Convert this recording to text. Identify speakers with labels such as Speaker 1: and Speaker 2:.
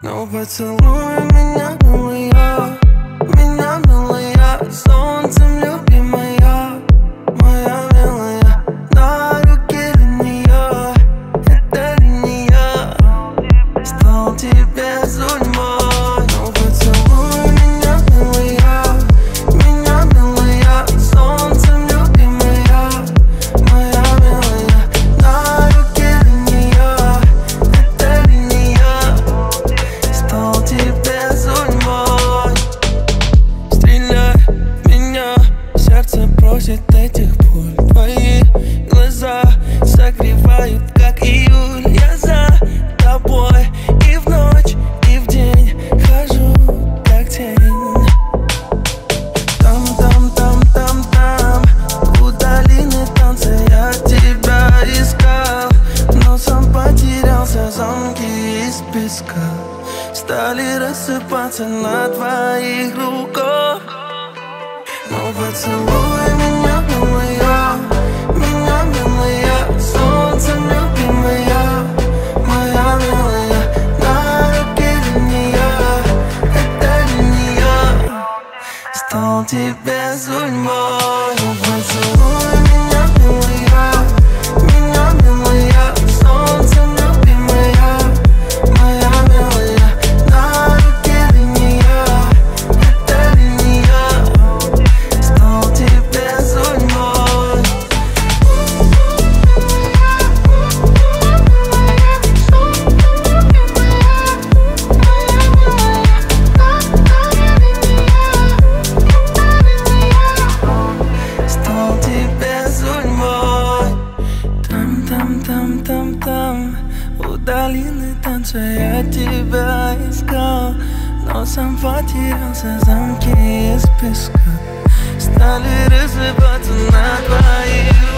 Speaker 1: Ну поцелуй меня, милая, солнцем любимая, моя милая. На руке линия, это линия, стал тебе судьбой. Ну поцелуй меня, милая, солнцем любимая, моя милая. На руке линия, это линия, стал тебе судьбой. Стреляй в меня, сердце просит этих пуль. Твои глаза согревают, как июль. Я за тобой и в ночь, и в день хожу, как тень. Там, у долины танца я тебя искал, но сам потерялся. Замки из песка стали рассыпаться на твоих руках. Ну поцелуй меня, милая, солнцем любимая, моя милая. На руке линия, это линия, стал тебе судьбой. Ну поцелуй меня, милая, солнцем любимая, моя милая. На руке линия, это линия, стал тебе судьбой. Стал тебе судьбой. Там, у долины танца я тебя искал, но сам потерялся. Замки из песка стали рассыпаться на твоих